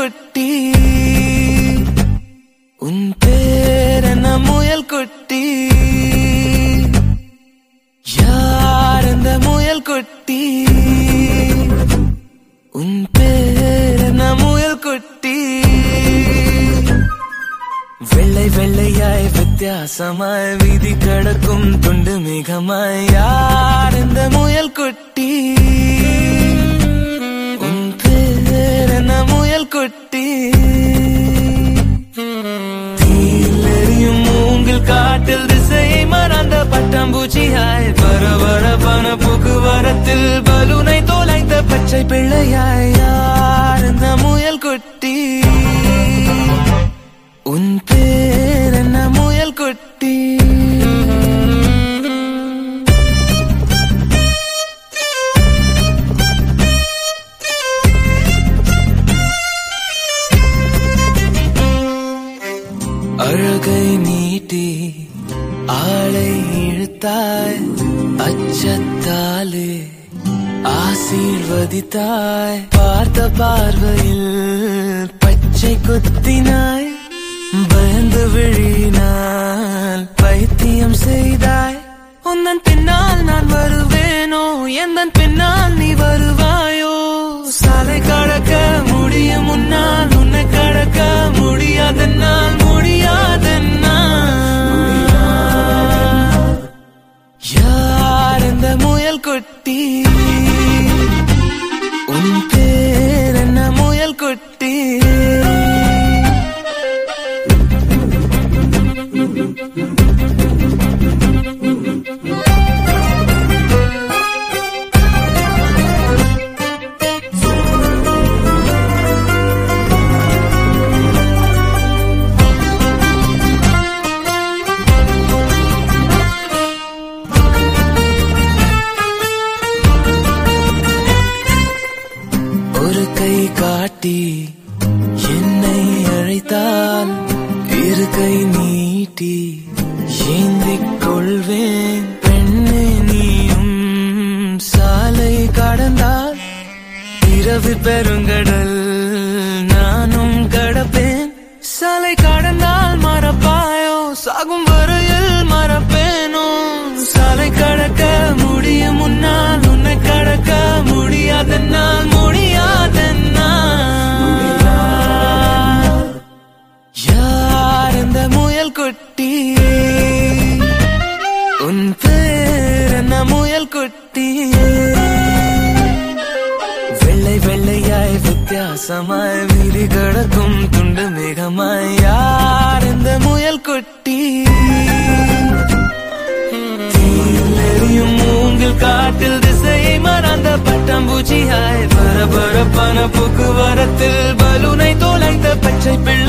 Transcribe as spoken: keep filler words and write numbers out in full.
குட்டி உன் பேர் என்ன முயல் குட்டி யார் இந்த முயல் குட்டி உன் பேர் என்ன முயல் குட்டி வெள்ளை வெள்ளையாய் வித்தியாசமாய் வீதி கடக்கும் துண்டு மேகமாய் யார் இந்த முயல் குட்டி உன் பேர் என்ன முயல் குட்டி தீயிலெரியும் மூங்கில் காட்டில் திசையை மறந்த பட்டாம்பூச்சியாய் பரபரப்பான போக்குவரத்தில் பலூனை தோலைத்த பச்சை பிள்ளையாய் யார் இந்த முயல் குட்டி உன் பேர் என்ன முயல் குட்டி அழகை நீட்டி ஆளை இழுத்தாய் அச்சத்தாலே ஆசீர்வதித்தாய் பார்த்த பார்வையில் பச்சை குத்தினாய் பயந்து விழினால் பைத்தியம் செய்தாய் உந்தன் பின்னால் நான் வருவேனோ எந்தன் பின்னால் நீ வருவாயோ சாலை கடக்க முடியும் முன்னால் உன்னை கடக்க முடியாதென்னால் முடியாதென்னால் யார் இந்த முயல் குட்டி உன் பேர் என்ன முயல் குட்டி ஒரு கை காட்டி என்னை அழைத்தால் இரு கை நீட்டி ஏந்திக் கொள்வேன் பெண்ணே நீயும் சாலை கடந்தால் இரவு பெருங்கடல் நானும் கடப்பேன் சாலை கடந்தால் மறப்பாயோ சாகும் வரையில் மறப்பேனோ சாலை கடக்க முடியும் முன்னால் உன்னை கடக்க முடியாதென்னால் முடியாதென்னால் யார் இந்த முயல் குட்டி உன் பேர் என்ன முயல் குட்டி வெள்ளை வெள்ளையாய் வித்தியாசமாய் வீதி கடக்கும் துண்டு மேகமாய் யார் இந்த முயல் குட்டி தீயிலெரியும் மூங்கில் காட்டில் திசையை மறந்த பட்டாம்பூச்சியாய் பரபரப்பான போக்குவரத்தில் பலூனை தோலைத்த பச்சை பிள்ளை